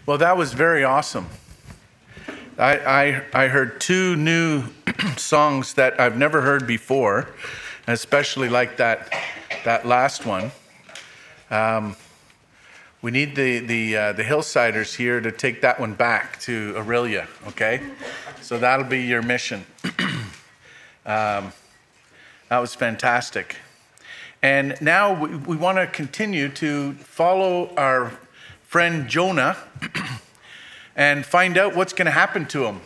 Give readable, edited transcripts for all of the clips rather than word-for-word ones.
Well, that was very awesome. I heard two new songs that I've never heard before, especially like that last one. We need the Hillsiders here to take that one back to Aurelia, okay? So that'll be your mission. That was fantastic. And now we want to continue to follow our friend Jonah and find out what's going to happen to him.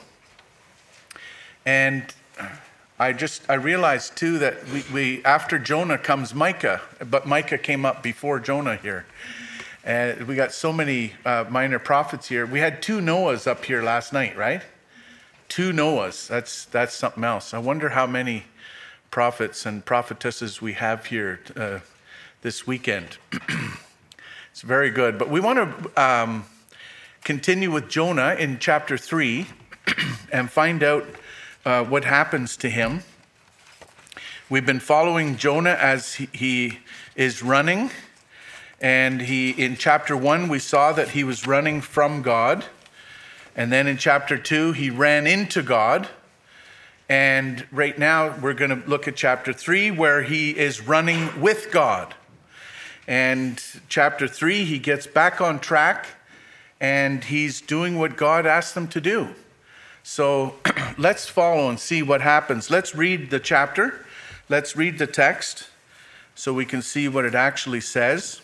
And I realized too that we after Jonah comes Micah, but Micah came up before Jonah here. And we got so many minor prophets here. We had two Noahs up here last night, right? Two Noahs. That's something else. I wonder how many prophets and prophetesses we have here this weekend. It's very good. But we want to continue with Jonah in chapter 3 and find out what happens to him. We've been following Jonah as he is running. And in chapter 1, we saw that he was running from God. And then in chapter 2, he ran into God. And right now, we're going to look at chapter 3, where he is running with God. And chapter 3, he gets back on track, and he's doing what God asked him to do. So let's follow and see what happens. Let's read the chapter. Let's read the text so we can see what it actually says.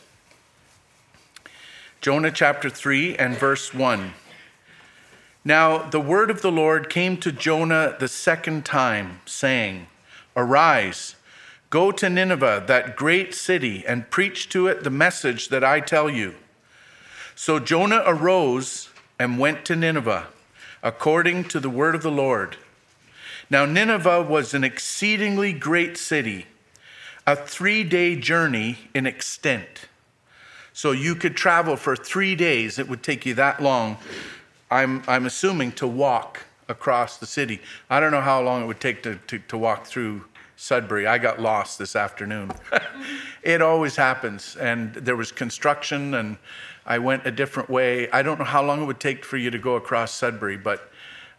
Jonah chapter 3 and verse 1. Now the word of the Lord came to Jonah the second time, saying, Arise, go to Nineveh, that great city, and preach to it the message that I tell you. So Jonah arose and went to Nineveh, according to the word of the Lord. Now Nineveh was an exceedingly great city, a 3-day journey in extent. So you could travel for 3 days. It would take you that long, I'm assuming, to walk across the city. I don't know how long it would take to walk through Sudbury. I got lost this afternoon. It always happens. And there was construction, and I went a different way. I don't know how long it would take for you to go across Sudbury, but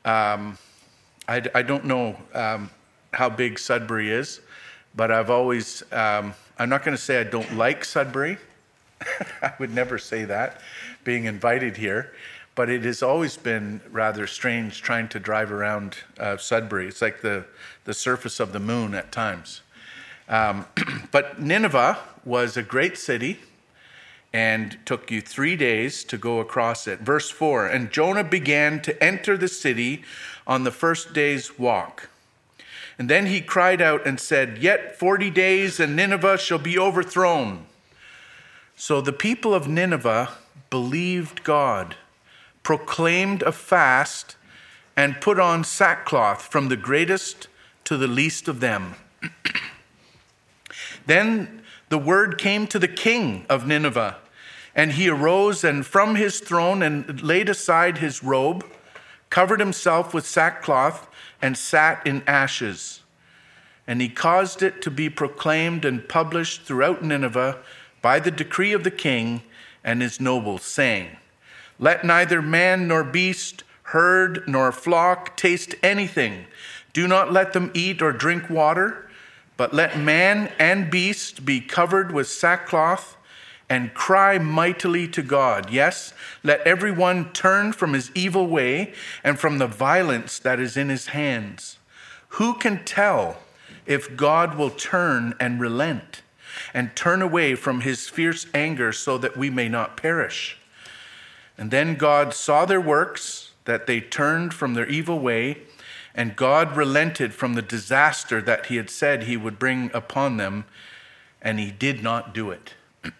I don't know how big Sudbury is. But I've always, I'm not going to say I don't like Sudbury. I would never say that, being invited here. But it has always been rather strange trying to drive around Sudbury. It's like the surface of the moon at times. But Nineveh was a great city and took you 3 days to go across it. Verse 4, and Jonah began to enter the city on the first day's walk. And then he cried out and said, Yet 40 days and Nineveh shall be overthrown. So the people of Nineveh believed God, proclaimed a fast, and put on sackcloth from the greatest to the least of them. Then the word came to the king of Nineveh, and he arose and from his throne and laid aside his robe, covered himself with sackcloth, and sat in ashes. And he caused it to be proclaimed and published throughout Nineveh by the decree of the king and his nobles, saying, Let neither man nor beast, herd nor flock taste anything. Do not let them eat or drink water, but let man and beast be covered with sackcloth and cry mightily to God. Yes, let everyone turn from his evil way and from the violence that is in his hands. Who can tell if God will turn and relent and turn away from his fierce anger so that we may not perish? And then God saw their works, that they turned from their evil way, and God relented from the disaster that he had said he would bring upon them, and he did not do it.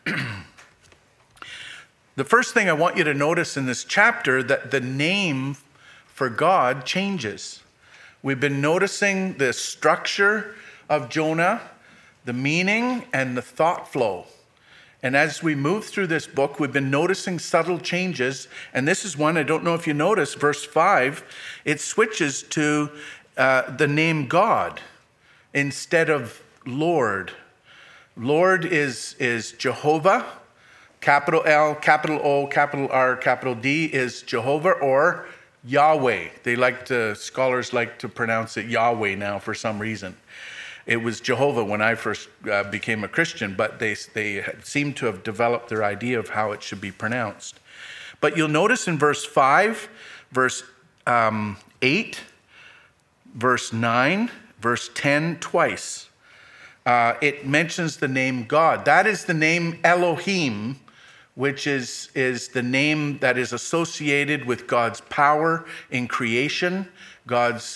The first thing I want you to notice in this chapter, that the name for God changes. We've been noticing the structure of Jonah, the meaning, and the thought flow. And as we move through this book, we've been noticing subtle changes. And this is one, I don't know if you notice, verse 5, it switches to the name God instead of Lord. Lord is Jehovah. Capital L, capital O, capital R, capital D is Jehovah or Yahweh. Scholars like to pronounce it Yahweh now for some reason. It was Jehovah when I first became a Christian, but they seem to have developed their idea of how it should be pronounced. But you'll notice in verse 5, verse 8, verse 9, verse 10 twice. It mentions the name God. That is the name Elohim, which is the name that is associated with God's power in creation, God's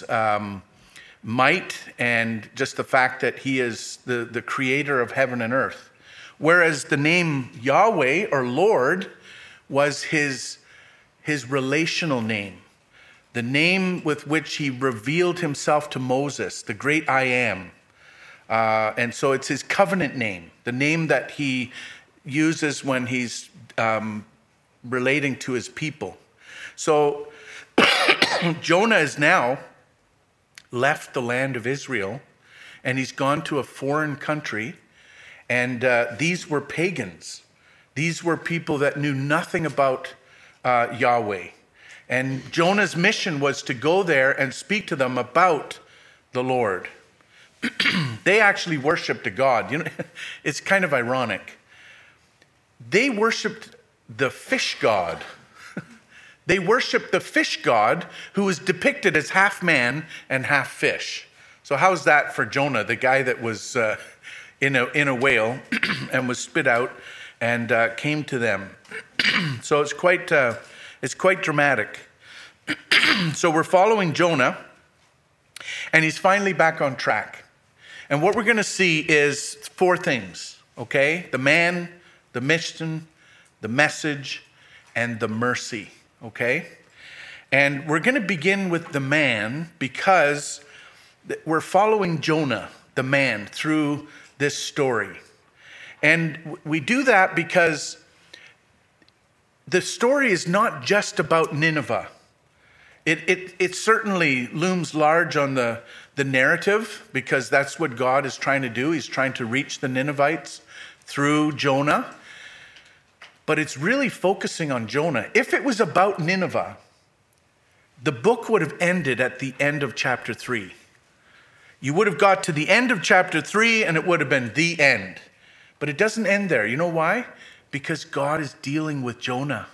might, and just the fact that he is the creator of heaven and earth. Whereas the name Yahweh or Lord was his relational name, the name with which he revealed himself to Moses, the great I am. And so it's his covenant name, the name that he uses when he's relating to his people. So Jonah is now left the land of Israel, and he's gone to a foreign country, and these were pagans. These were people that knew nothing about Yahweh. And Jonah's mission was to go there and speak to them about the Lord. They actually worshiped a god. You know, it's kind of ironic. They worshiped the fish god. They worshiped the fish god who was depicted as half man and half fish. So how's that for Jonah, the guy that was in a whale and was spit out and came to them? So it's quite dramatic. So we're following Jonah, and he's finally back on track. And what we're going to see is 4 things, okay? The man, the mission, the message, and the mercy, okay? And we're going to begin with the man because we're following Jonah, the man, through this story. And we do that because the story is not just about Nineveh. It certainly looms large on the narrative because that's what God is trying to do. He's trying to reach the Ninevites through Jonah. But it's really focusing on Jonah. If it was about Nineveh, the book would have ended at the end of chapter 3. You would have got to the end of chapter 3 and it would have been the end. But it doesn't end there. You know why? Because God is dealing with Jonah.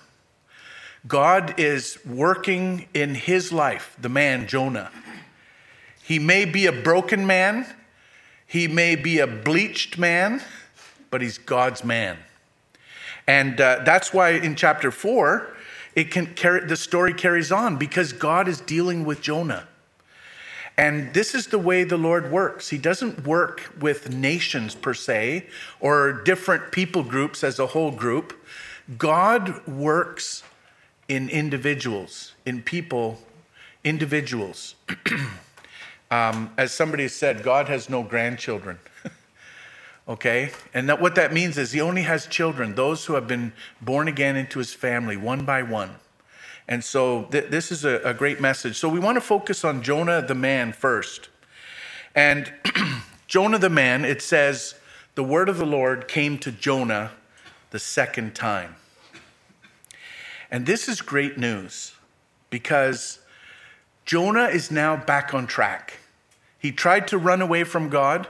God is working in his life, the man Jonah. He may be a broken man. He may be a bleached man, but he's God's man. And that's why in chapter 4, the story carries on because God is dealing with Jonah. And this is the way the Lord works. He doesn't work with nations per se or different people groups as a whole group. God works in individuals, in people, individuals. As somebody said, God has no grandchildren. Okay? And what that means is he only has children, those who have been born again into his family, one by one. And so this is a great message. So we want to focus on Jonah the man first. And Jonah the man, it says, the word of the Lord came to Jonah the second time. And this is great news because Jonah is now back on track. He tried to run away from God.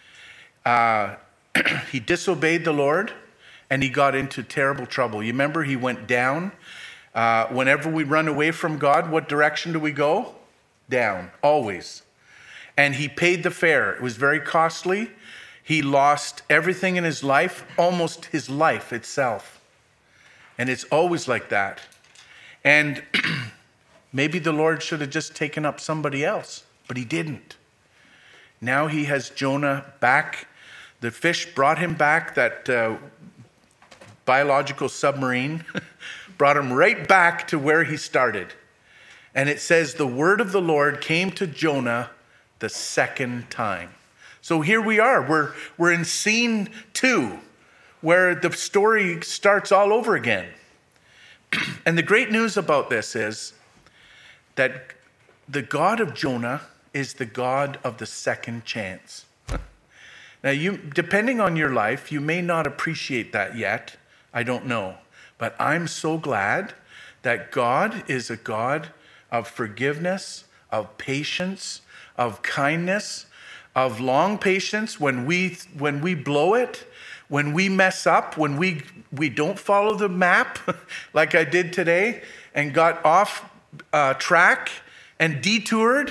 He disobeyed the Lord and he got into terrible trouble. You remember he went down. Whenever we run away from God, what direction do we go? Down, always. And he paid the fare. It was very costly. He lost everything in his life, almost his life itself. And it's always like that. And maybe the Lord should have just taken up somebody else, but he didn't. Now he has Jonah back. The fish brought him back, that biological submarine, brought him right back to where he started. And it says, the word of the Lord came to Jonah the second time. So here we are. We're in scene 2, where the story starts all over again. And the great news about this is that the God of Jonah is the God of the second chance. Now, depending on your life, you may not appreciate that yet, I don't know. But I'm so glad that God is a God of forgiveness, of patience, of kindness, of long patience when we blow it, when we mess up, when we don't follow the map like I did today and got off track and detoured.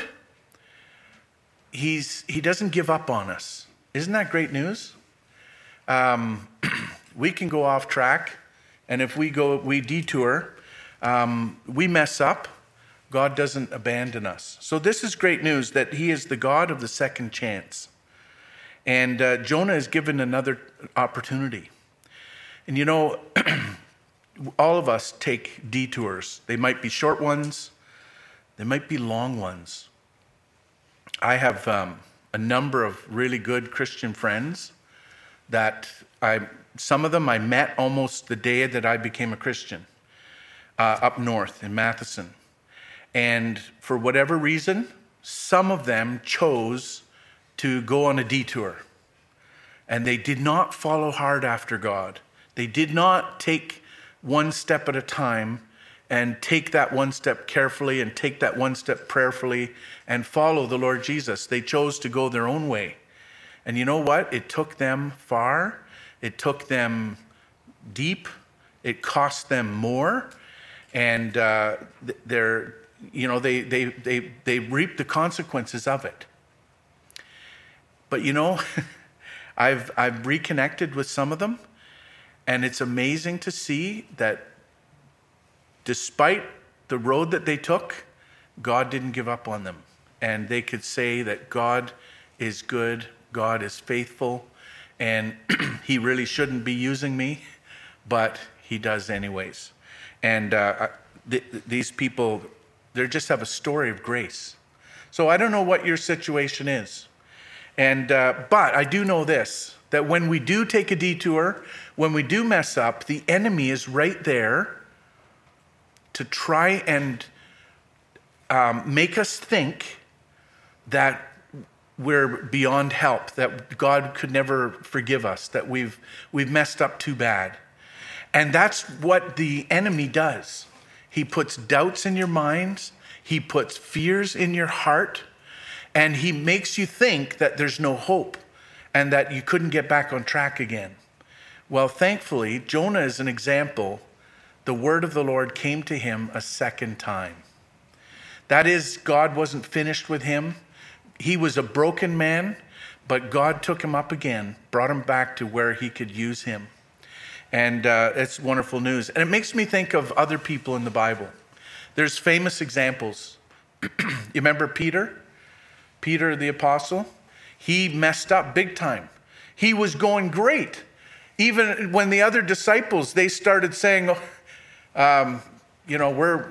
He doesn't give up on us. Isn't that great news? We can go off track, and if we detour, we mess up. God doesn't abandon us. So this is great news that he is the God of the second chance. And Jonah is given another opportunity. And you know, all of us take detours. They might be short ones. They might be long ones. I have a number of really good Christian friends that some of them I met almost the day that I became a Christian up north in Matheson. And for whatever reason, some of them chose to go on a detour. And they did not follow hard after God. They did not take one step at a time and take that one step carefully and take that one step prayerfully and follow the Lord Jesus. They chose to go their own way. And you know what? It took them far. It took them deep. It cost them more. And they reap the consequences of it. But you know, I've reconnected with some of them, and it's amazing to see that despite the road that they took, God didn't give up on them. And they could say that God is good, God is faithful, and he really shouldn't be using me, but he does anyways. And these people, they just have a story of grace. So I don't know what your situation is. And but I do know this, that when we do take a detour, when we do mess up, the enemy is right there to try and make us think that we're beyond help, that God could never forgive us, that we've messed up too bad. And that's what the enemy does. He puts doubts in your minds, he puts fears in your heart, and he makes you think that there's no hope and that you couldn't get back on track again. Well, thankfully, Jonah is an example. The word of the Lord came to him a second time. That is, God wasn't finished with him. He was a broken man, but God took him up again, brought him back to where he could use him. And it's wonderful news. And it makes me think of other people in the Bible. There's famous examples. You remember Peter? Peter the apostle? He messed up big time. He was going great. Even when the other disciples, they started saying, we're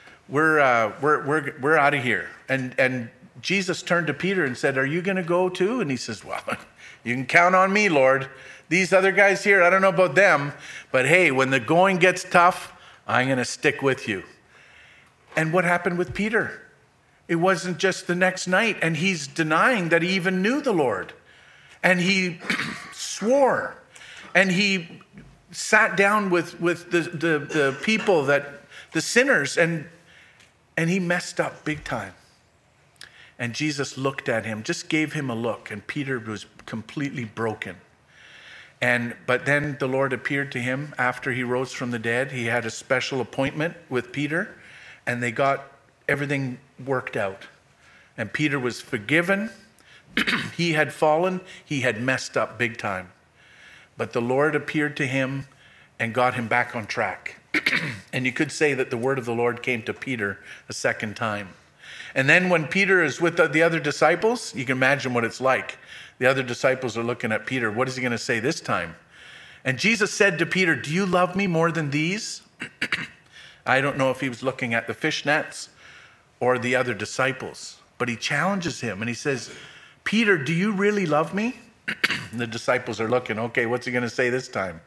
out of here. And Jesus turned to Peter and said, "Are you going to go too?" And he says, "Well, you can count on me, Lord. These other guys here, I don't know about them, but hey, when the going gets tough, I'm going to stick with you." And what happened with Peter? It wasn't just the next night, and he's denying that he even knew the Lord. And he swore, and he sat down with the people, the sinners, and he messed up big time. And Jesus looked at him, just gave him a look, and Peter was completely broken. But then the Lord appeared to him after he rose from the dead. He had a special appointment with Peter, and they got everything worked out. And Peter was forgiven. He had fallen. He had messed up big time. But the Lord appeared to him and got him back on track. And you could say that the word of the Lord came to Peter a second time. And then when Peter is with the other disciples, you can imagine what it's like. The other disciples are looking at Peter. What is he going to say this time? And Jesus said to Peter, "Do you love me more than these?" I don't know if he was looking at the fish nets or the other disciples, but he challenges him and he says, "Peter, do you really love me?" And the disciples are looking, okay, what's he going to say this time?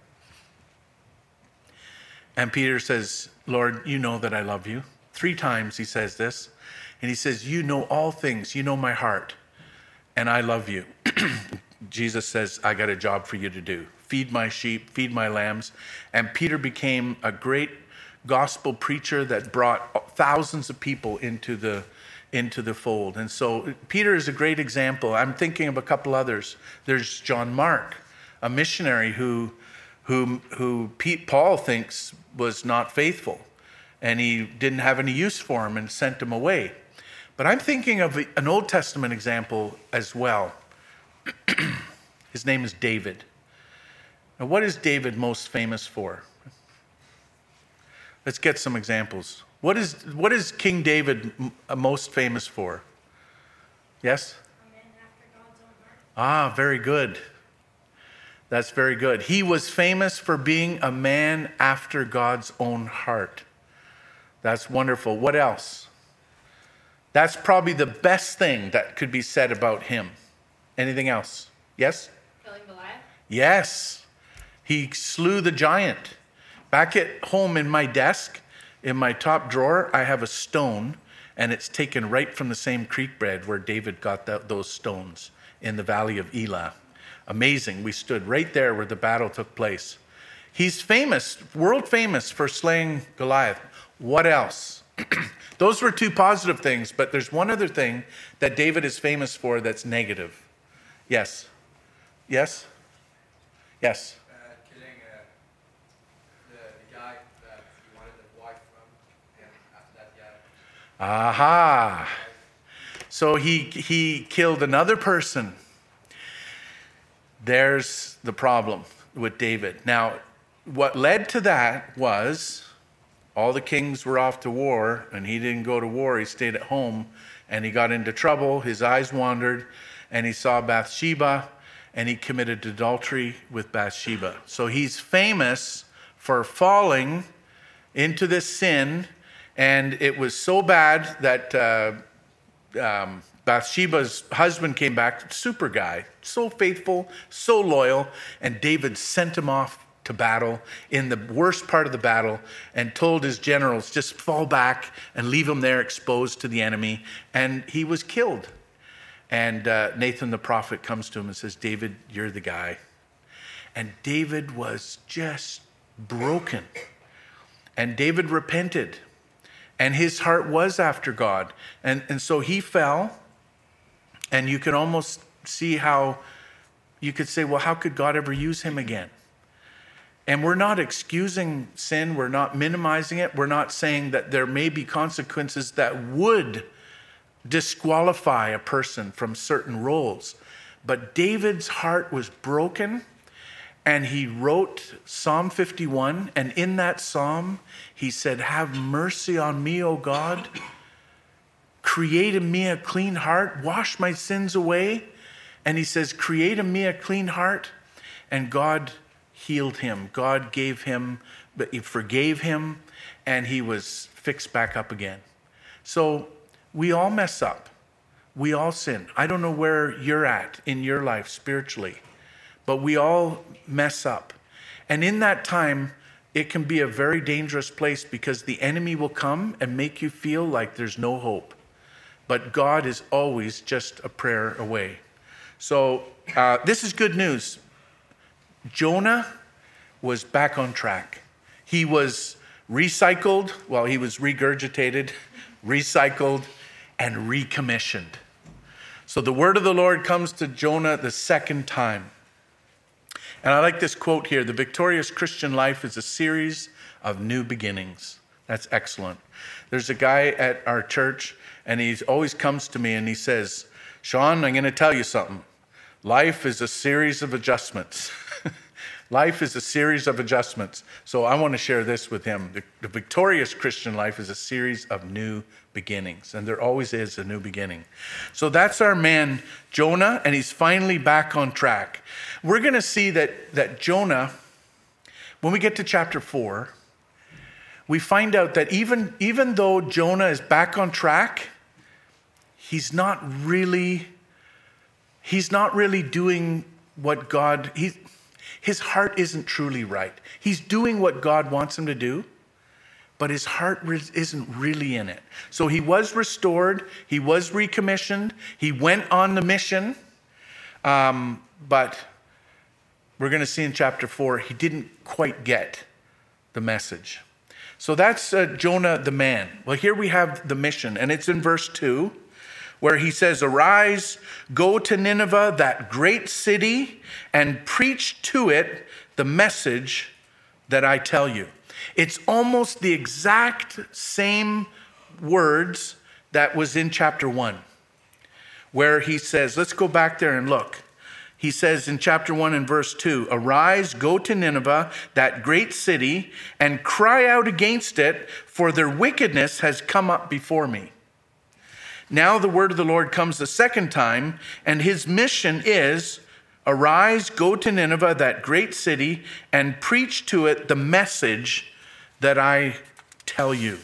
And Peter says, "Lord, you know that I love you." 3 times he says this. And he says, "You know all things. You know my heart. And I love you." Jesus says, I got a job for you to do. Feed my sheep, feed my lambs. And Peter became a great gospel preacher that brought thousands of people into the fold. And so Peter is a great example. I'm thinking of a couple others. There's John Mark, a missionary who Paul thinks was not faithful, and he didn't have any use for him and sent him away. But I'm thinking of an Old Testament example as well. His name is David. Now, what is David most famous for? Let's get some examples. What is King David most famous for? Yes? A man after God's own heart. Very good. That's very good. He was famous for being a man after God's own heart. That's wonderful. What else? That's probably the best thing that could be said about him. Anything else? Yes? Killing Goliath. Yes. He slew the giant. Back at home in my desk, in my top drawer, I have a stone, and it's taken right from the same creek bed where David got those stones in the valley of Elah. Amazing. We stood right there where the battle took place. He's famous, world famous for slaying Goliath. What else? Those were two positive things, but there's one other thing that David is famous for that's negative. Yes? Yes? Yes? Killing the guy that he wanted the wife from, and after that guy. Aha! So he killed another person. There's the problem with David. Now, what led to that was all the kings were off to war, and he didn't go to war. He stayed at home, and he got into trouble. His eyes wandered, and he saw Bathsheba, and he committed adultery with Bathsheba. So he's famous for falling into this sin, and it was so bad that Bathsheba's husband came back, super guy, so faithful, so loyal, and David sent him off to battle in the worst part of the battle and told his generals, just fall back and leave him there exposed to the enemy. And he was killed. And Nathan the prophet comes to him and says, David, you're the guy. And David was just broken. And David repented. And his heart was after God. And so he fell. And you can almost see how you could say, well, how could God ever use him again? And we're not excusing sin. We're not minimizing it. We're not saying that there may be consequences that would disqualify a person from certain roles. But David's heart was broken, and he wrote Psalm 51. And in that psalm, he said, have mercy on me, O God. Create in me a clean heart. Wash my sins away. And he says, create in me a clean heart. And God healed him. God gave him, but he forgave him, and he was fixed back up again. So we all mess up. We all sin. I don't know where you're at in your life spiritually, but we all mess up. And in that time, it can be a very dangerous place because the enemy will come and make you feel like there's no hope. But God is always just a prayer away. So this is good news. Jonah was back on track. He was recycled, he was regurgitated, recycled, and recommissioned. So the word of the Lord comes to Jonah the second time. And I like this quote here: the victorious Christian life is a series of new beginnings. That's excellent. There's a guy at our church, and he always comes to me and he says, Sean, I'm going to tell you something. Life is a series of adjustments. Life is a series of adjustments. So I want to share this with him. The victorious Christian life is a series of new beginnings. And there always is a new beginning. So that's our man, Jonah, and he's finally back on track. We're going to see that Jonah, when we get to chapter 4, we find out that even though Jonah is back on track, he's not really doing what God... His heart isn't truly right. He's doing what God wants him to do, but his heart isn't really in it. So he was restored. He was recommissioned. He went on the mission. But we're going to see in chapter 4, he didn't quite get the message. So that's Jonah the man. Well, here we have the mission, and it's in verse 2, where he says, "Arise, go to Nineveh, that great city, and preach to it the message that I tell you." It's almost the exact same words that was in chapter 1, where he says, let's go back there and look. He says in chapter 1 and verse 2, "Arise, go to Nineveh, that great city, and cry out against it, for their wickedness has come up before me." Now the word of the Lord comes the second time, and his mission is, "Arise, go to Nineveh, that great city, and preach to it the message that I tell you."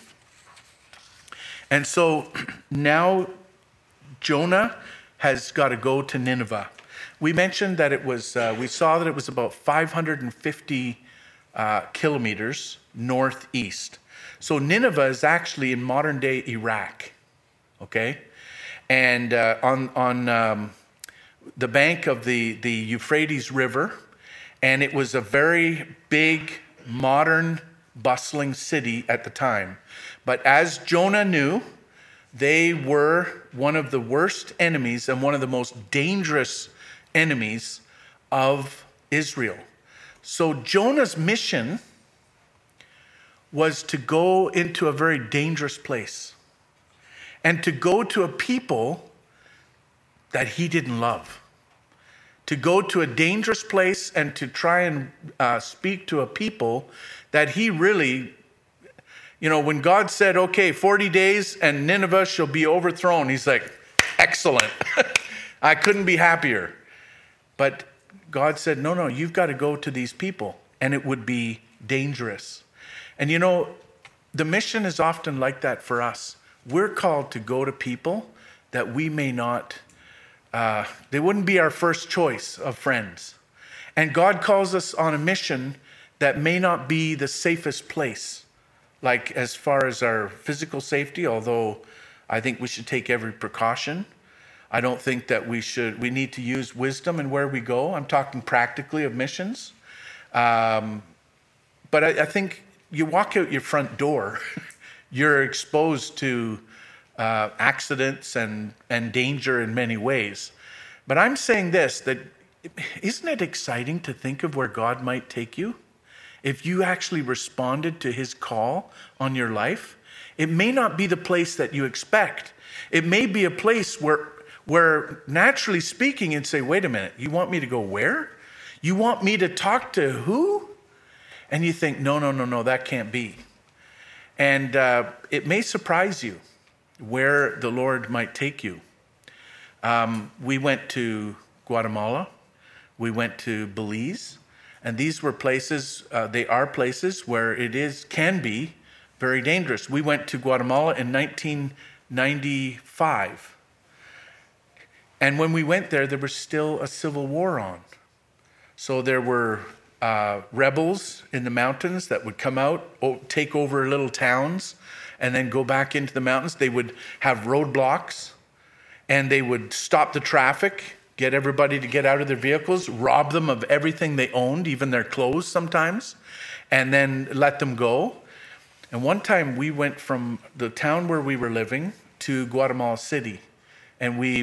And so now Jonah has got to go to Nineveh. We mentioned that it was, we saw that it was about 550 kilometers northeast. So Nineveh is actually in modern day Iraq, okay? And on the bank of the Euphrates River, and it was a very big, modern, bustling city at the time. But as Jonah knew, they were one of the worst enemies and one of the most dangerous enemies of Israel. So Jonah's mission was to go into a very dangerous place and to go to a people that he didn't love. To go to a dangerous place and to try and speak to a people that he really, when God said, okay, 40 days and Nineveh shall be overthrown, he's like, excellent. I couldn't be happier. But God said, no, you've got to go to these people, and it would be dangerous. And the mission is often like that for us. We're called to go to people that we may not, they wouldn't be our first choice of friends. And God calls us on a mission that may not be the safest place, like as far as our physical safety, although I think we should take every precaution. I don't think that we need to use wisdom in where we go. I'm talking practically of missions. But I think you walk out your front door, you're exposed to accidents and danger in many ways. But I'm saying this, that isn't it exciting to think of where God might take you? If you actually responded to his call on your life, it may not be the place that you expect. It may be a place where naturally speaking, you'd say, wait a minute, you want me to go where? You want me to talk to who? And you think, no, that can't be. And it may surprise you where the Lord might take you. We went to Guatemala. We went to Belize. And these were places, they are places where it can be very dangerous. We went to Guatemala in 1995. And when we went there was still a civil war on. So there were rebels in the mountains that would come out, take over little towns, and then go back into the mountains. They would have roadblocks, and they would stop the traffic, get everybody to get out of their vehicles, rob them of everything they owned, even their clothes sometimes, and then let them go. And one time we went from the town where we were living to Guatemala City, and we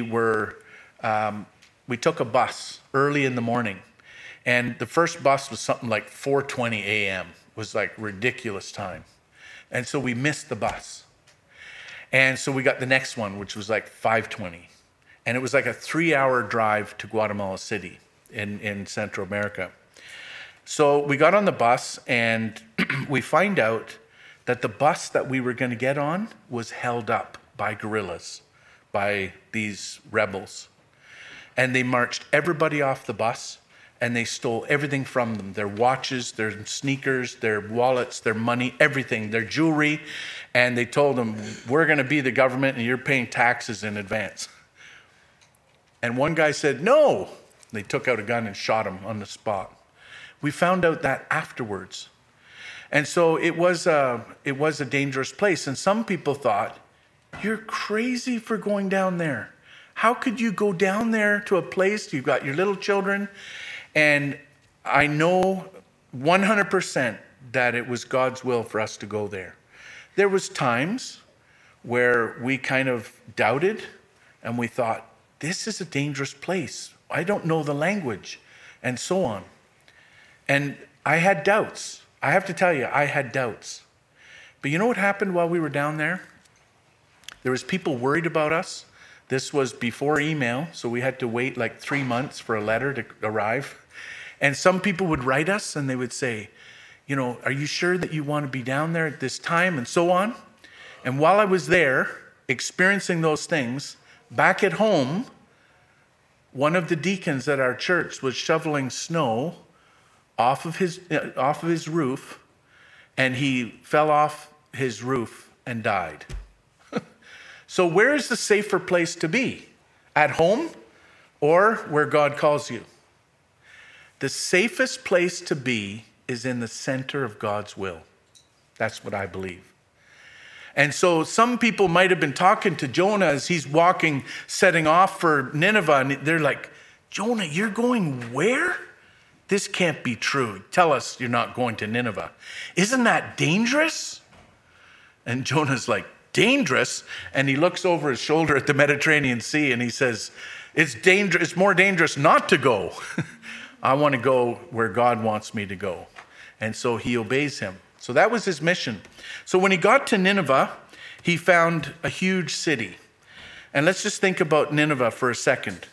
took a bus early in the morning. And the first bus was something like 4:20 a.m. It was like ridiculous time. And so we missed the bus. And so we got the next one, which was like 5:20. And it was like a 3-hour drive to Guatemala City in Central America. So we got on the bus, and we find out that the bus that we were going to get on was held up by guerrillas, by these rebels. And they marched everybody off the bus, and they stole everything from them, their watches, their sneakers, their wallets, their money, everything, their jewelry. And they told them, we're going to be the government and you're paying taxes in advance. And one guy said, no. They took out a gun and shot him on the spot. We found out that afterwards. And so it was a dangerous place. And some people thought, you're crazy for going down there. How could you go down there to a place, you've got your little children, and I know 100% that it was God's will for us to go there. There was times where we kind of doubted and we thought, this is a dangerous place. I don't know the language, and so on. And I had doubts. I have to tell you, I had doubts. But you know what happened while we were down there? There was people worried about us. This was before email, so we had to wait like 3 months for a letter to arrive. And some people would write us and they would say, you know, are you sure that you want to be down there at this time, and so on? And while I was there experiencing those things, back at home, one of the deacons at our church was shoveling snow off of his roof, and he fell off his roof and died. So where is the safer place to be? At home or where God calls you? The safest place to be is in the center of God's will. That's what I believe. And so some people might have been talking to Jonah as he's walking, setting off for Nineveh, and they're like, Jonah, you're going where? This can't be true. Tell us you're not going to Nineveh. Isn't that dangerous? And Jonah's like, dangerous? And he looks over his shoulder at the Mediterranean Sea and he says, it's dangerous. It's more dangerous not to go. I want to go where God wants me to go. And so he obeys him. So that was his mission. So when he got to Nineveh, he found a huge city. And let's just think about Nineveh for a second.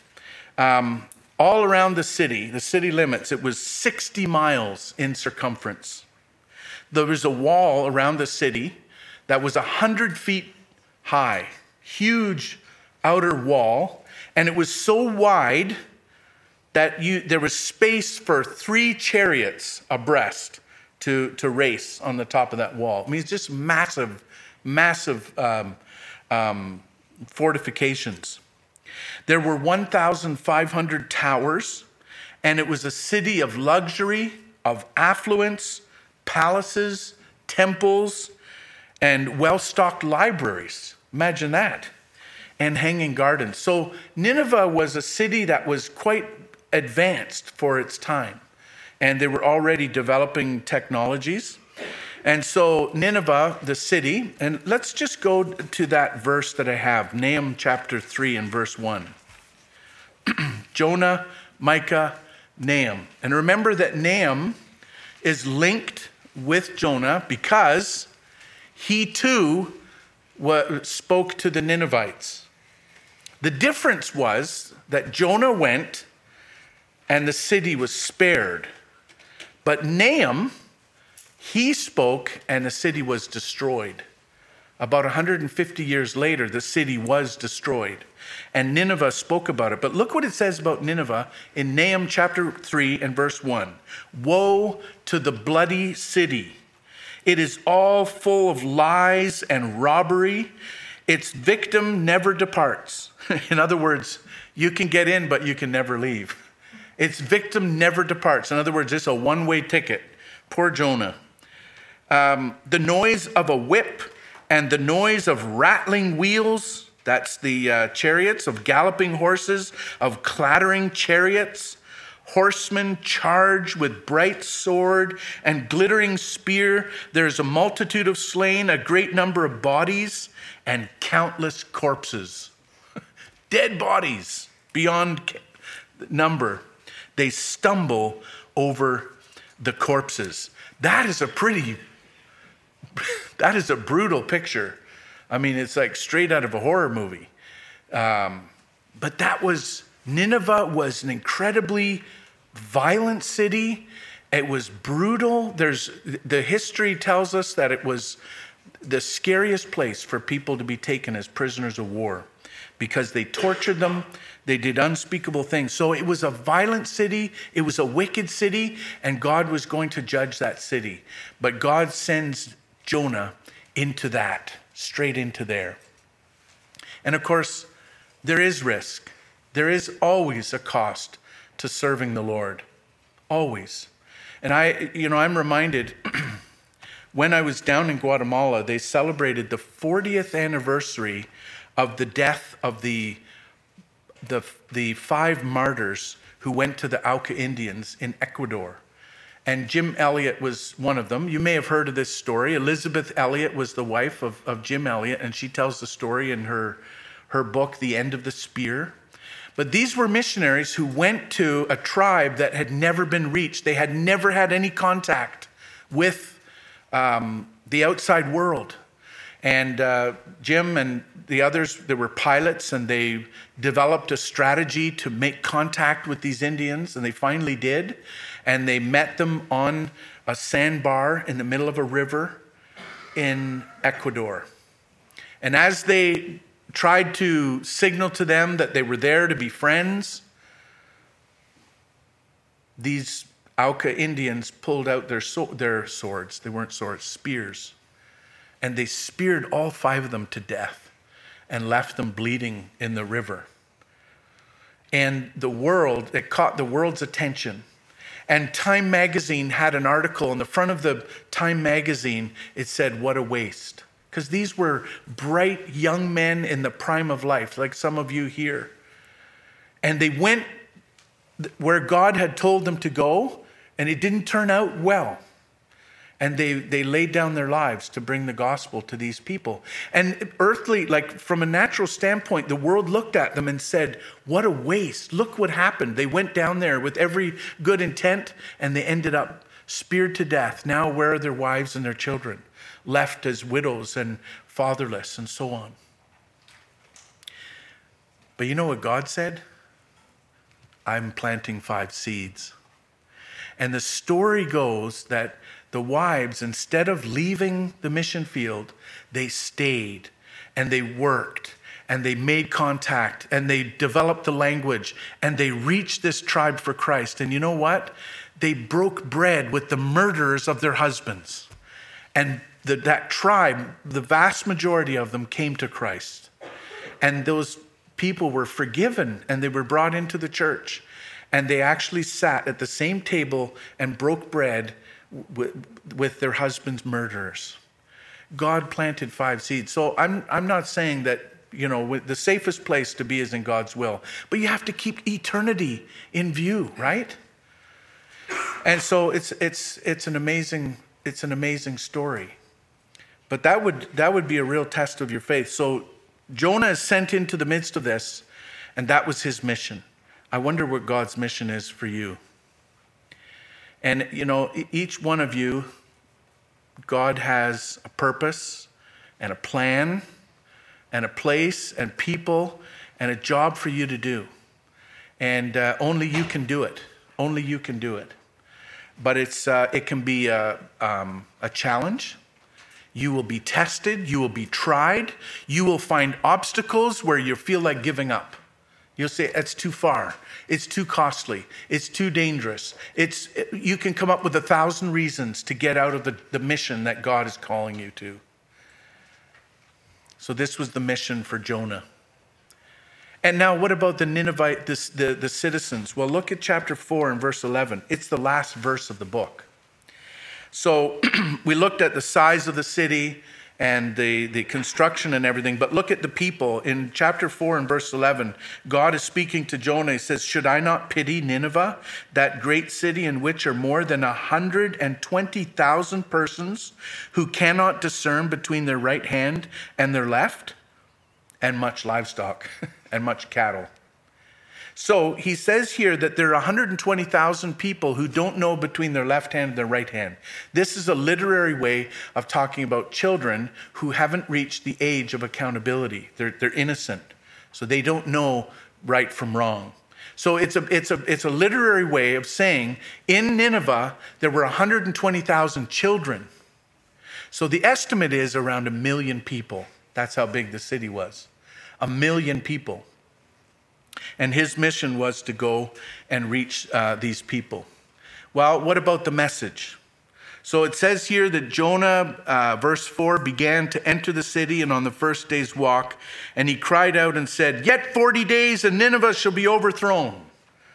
All around the city limits, it was 60 miles in circumference. There was a wall around the city that was 100 feet high, huge outer wall, and it was so wide that there was space for 3 chariots abreast to race on the top of that wall. I mean, it's just massive fortifications. There were 1,500 towers, and it was a city of luxury, of affluence, palaces, temples, and well-stocked libraries. Imagine that. And hanging gardens. So Nineveh was a city that was quite advanced for its time. And they were already developing technologies. And so Nineveh, the city, and let's just go to that verse that I have, Nahum chapter 3 and verse 1. Jonah, Micah, Nahum. And remember that Nahum is linked with Jonah because he too spoke to the Ninevites. The difference was that Jonah went and the city was spared. But Nahum, he spoke and the city was destroyed. About 150 years later, the city was destroyed. And Nineveh spoke about it. But look what it says about Nineveh in Nahum chapter 3 and verse 1. Woe to the bloody city. It is all full of lies and robbery. Its victim never departs. In other words, you can get in, but you can never leave. Its victim never departs. In other words, it's a one-way ticket. Poor Jonah. The noise of a whip and the noise of rattling wheels, that's the chariots, of galloping horses, of clattering chariots. Horsemen charge with bright sword and glittering spear. There's a multitude of slain, a great number of bodies, and countless corpses. Dead bodies beyond number. They stumble over the corpses. That is a brutal picture. I mean, it's like straight out of a horror movie. But Nineveh was an incredibly violent city. It was brutal. The history tells us that it was the scariest place for people to be taken as prisoners of war because they tortured them. They did unspeakable things. So it was a violent city. It was a wicked city, and God was going to judge that city. But God sends Jonah straight into there. And of course, there is risk. There is always a cost to serving the Lord. Always. And I'm reminded when I was down in Guatemala, they celebrated the 40th anniversary of the death of the the 5 martyrs who went to the Auca Indians in Ecuador. And Jim Elliot was one of them. You may have heard of this story. Elizabeth Elliot was the wife of Jim Elliot, and she tells the story in her book, The End of the Spear. But these were missionaries who went to a tribe that had never been reached. They had never had any contact with the outside world. And Jim and the others, they were pilots, and they developed a strategy to make contact with these Indians, and they finally did. And they met them on a sandbar in the middle of a river in Ecuador. And as they tried to signal to them that they were there to be friends, these Auca Indians pulled out their swords. They weren't swords, spears. And they speared all 5 of them to death and left them bleeding in the river. And it caught the world's attention. And Time magazine had an article on the front of the Time magazine. It said, "What a waste." Because these were bright young men in the prime of life, like some of you here. And they went where God had told them to go, and it didn't turn out well. And they laid down their lives to bring the gospel to these people. And earthly, like from a natural standpoint, the world looked at them and said, "What a waste. Look what happened." They went down there with every good intent, and they ended up speared to death. Now where are their wives and their children? Left as widows and fatherless and so on. But you know what God said? "I'm planting 5 seeds." And the story goes that the wives, instead of leaving the mission field, they stayed and they worked and they made contact and they developed the language and they reached this tribe for Christ. And you know what? They broke bread with the murderers of their husbands. And that tribe, the vast majority of them came to Christ. And those people were forgiven and they were brought into the church. And they actually sat at the same table and broke bread with their husband's murderers. God planted 5 seeds. So I'm not saying that, the safest place to be is in God's will, but you have to keep eternity in view, right? And so it's an amazing story. But that would be a real test of your faith. So Jonah is sent into the midst of this, and that was his mission. I wonder what God's mission is for you. And, each one of you, God has a purpose and a plan and a place and people and a job for you to do. And only you can do it. Only you can do it. But it can be a challenge. You will be tested. You will be tried. You will find obstacles where you feel like giving up. You'll say, "It's too far. It's too costly. It's too dangerous." You can come up with 1,000 reasons to get out of the mission that God is calling you to. So this was the mission for Jonah. And now what about the Ninevite, the citizens? Well, look at chapter 4 and verse 11. It's the last verse of the book. So we looked at the size of the city and the construction and everything. But look at the people. In chapter 4 and verse 11, God is speaking to Jonah. He says, "Should I not pity Nineveh, that great city in which are more than 120,000 persons who cannot discern between their right hand and their left, and much livestock and much cattle?" So he says here that there are 120,000 people who don't know between their left hand and their right hand. This is a literary way of talking about children who haven't reached the age of accountability. They're innocent, so they don't know right from wrong. So it's a literary way of saying in Nineveh there were 120,000 children. So the estimate is around 1 million people. That's how big the city was. 1 million people. And his mission was to go and reach these people. Well, what about the message? So it says here that Jonah, verse 4, began to enter the city, and on the first day's walk, and he cried out and said, "Yet 40 days and Nineveh shall be overthrown."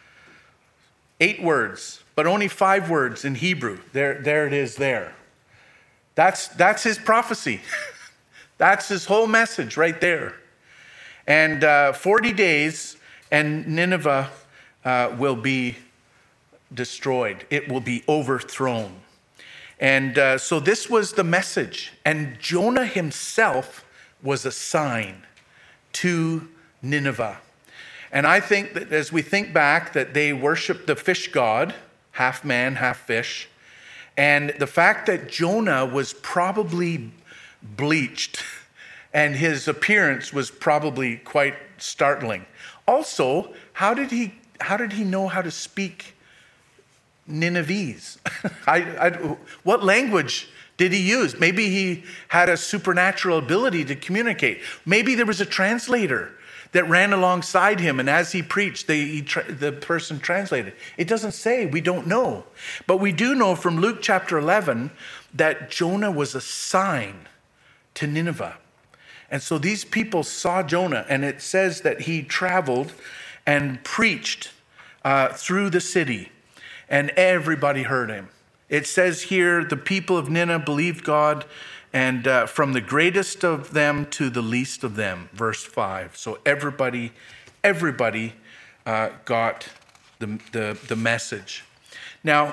8 words, but only 5 words in Hebrew. There it is there. That's his prophecy. That's his whole message right there. And 40 days, and Nineveh will be destroyed. It will be overthrown. And so this was the message. And Jonah himself was a sign to Nineveh. And I think that as we think back, that they worshiped the fish god, half man, half fish. And the fact that Jonah was probably bleached and his appearance was probably quite startling. Also, how did he know how to speak Ninevese? What language did he use? Maybe he had a supernatural ability to communicate. Maybe there was a translator that ran alongside him, and as he preached, the person translated. It doesn't say, we don't know. But we do know from Luke chapter 11 that Jonah was a sign to Nineveh. And so these people saw Jonah, and it says that he traveled and preached through the city, and everybody heard him. It says here, the people of Nineveh believed God, and from the greatest of them to the least of them, verse 5. So everybody got the message. Now,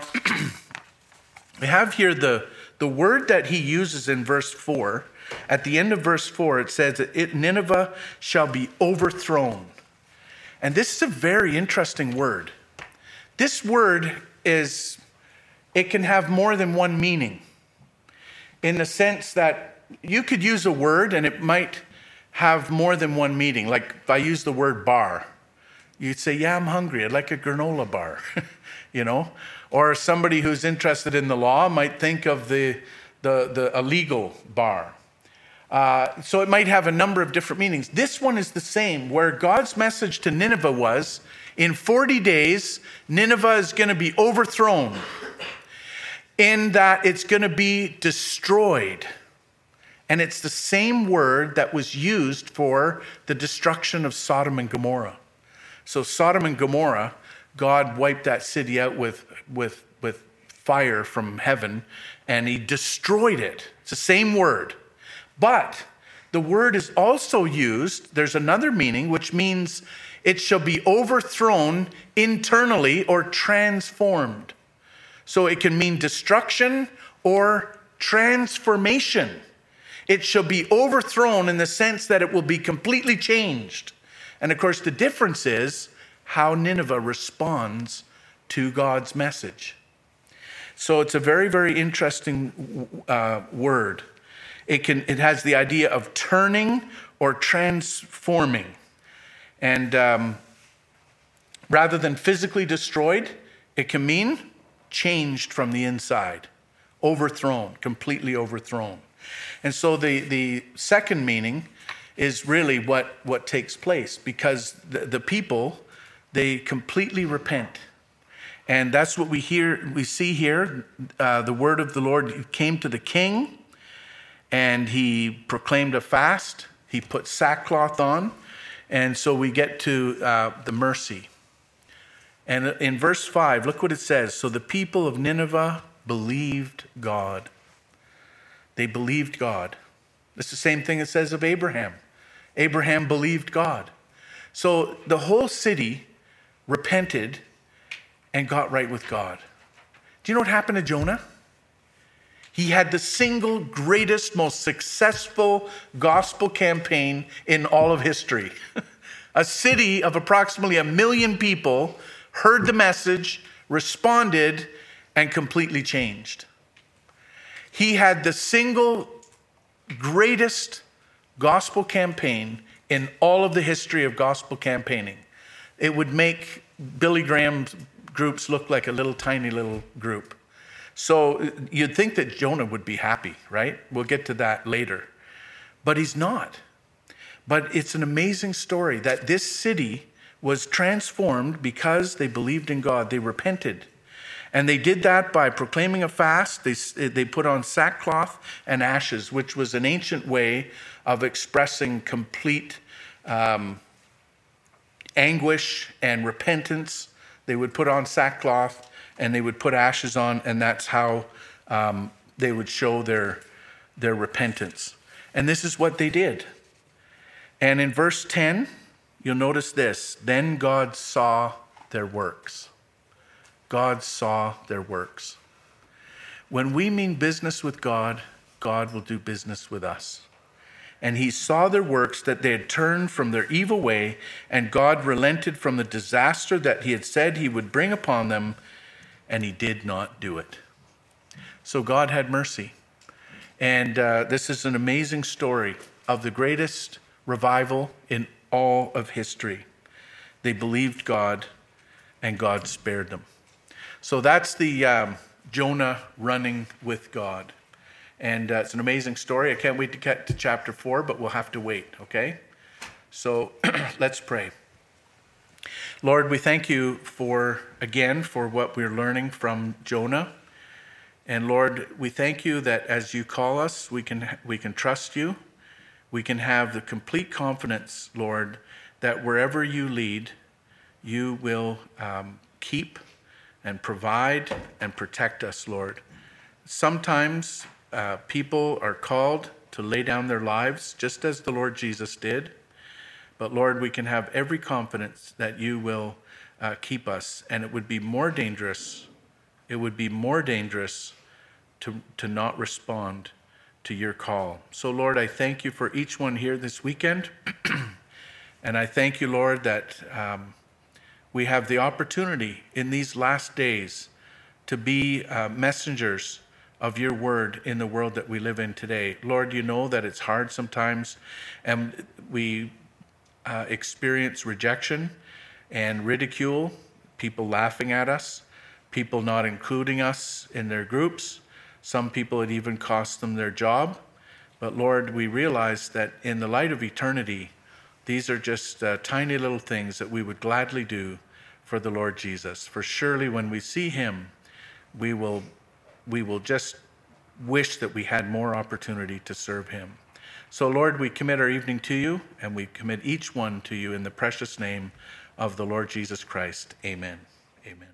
we have here the word that he uses in verse 4. At the end of verse 4, it says that Nineveh shall be overthrown. And this is a very interesting word. This word it can have more than one meaning, in the sense that you could use a word and it might have more than one meaning. Like if I use the word bar, you'd say, yeah, I'm hungry. I'd like a granola bar, Or somebody who's interested in the law might think of the illegal bar. So it might have a number of different meanings. This one is the same, where God's message to Nineveh was, in 40 days, Nineveh is going to be overthrown, in that it's going to be destroyed. And it's the same word that was used for the destruction of Sodom and Gomorrah. So Sodom and Gomorrah, God wiped that city out with fire from heaven, and he destroyed it. It's the same word. But the word is also used, there's another meaning, which means it shall be overthrown internally or transformed. So it can mean destruction or transformation. It shall be overthrown in the sense that it will be completely changed. And of course, the difference is how Nineveh responds to God's message. So it's a very, very interesting word. It has the idea of turning or transforming. And rather than physically destroyed, it can mean changed from the inside, overthrown, completely overthrown. And so the second meaning is really what takes place, because the people, they completely repent. And that's what we see here. The word of the Lord came to the king, and he proclaimed a fast. He put sackcloth on. And so we get to the mercy. And in verse 5, look what it says. So the people of Nineveh believed God. They believed God. It's the same thing it says of Abraham. Abraham believed God. So the whole city repented and got right with God. Do you know what happened to Jonah? He had the single greatest, most successful gospel campaign in all of history. A city of approximately 1 million people heard the message, responded, and completely changed. He had the single greatest gospel campaign in all of the history of gospel campaigning. It would make Billy Graham's groups look like a tiny little group. So you'd think that Jonah would be happy, right? We'll get to that later. But he's not. But it's an amazing story that this city was transformed because they believed in God. They repented. And they did that by proclaiming a fast. They put on sackcloth and ashes, which was an ancient way of expressing complete anguish and repentance. They would put on sackcloth and they would put ashes on, and that's how they would show their repentance. And this is what they did. And in verse 10, you'll notice this. Then God saw their works. God saw their works. When we mean business with God, God will do business with us. And he saw their works, that they had turned from their evil way, and God relented from the disaster that he had said he would bring upon them, and he did not do it. So God had mercy. And this is an amazing story of the greatest revival in all of history. They believed God, and God spared them. So that's the Jonah running with God. And it's an amazing story. I can't wait to get to chapter 4, but we'll have to wait, okay? So let's pray. Lord, we thank you for what we're learning from Jonah. And Lord, we thank you that as you call us, we can trust you. We can have the complete confidence, Lord, that wherever you lead, you will keep and provide and protect us, Lord. Sometimes people are called to lay down their lives, just as the Lord Jesus did. But Lord, we can have every confidence that you will keep us. And it would be more dangerous. It would be more dangerous to not respond to your call. So Lord, I thank you for each one here this weekend. And I thank you, Lord, that we have the opportunity in these last days to be messengers of your word in the world that we live in today. Lord, you know that it's hard sometimes, and we experience rejection and ridicule, people laughing at us, people not including us in their groups. Some people, it even cost them their job. But Lord, we realize that in the light of eternity, these are just tiny little things that we would gladly do for the Lord Jesus. For surely when we see him, we will just wish that we had more opportunity to serve him. So Lord, we commit our evening to you, and we commit each one to you in the precious name of the Lord Jesus Christ. Amen. Amen.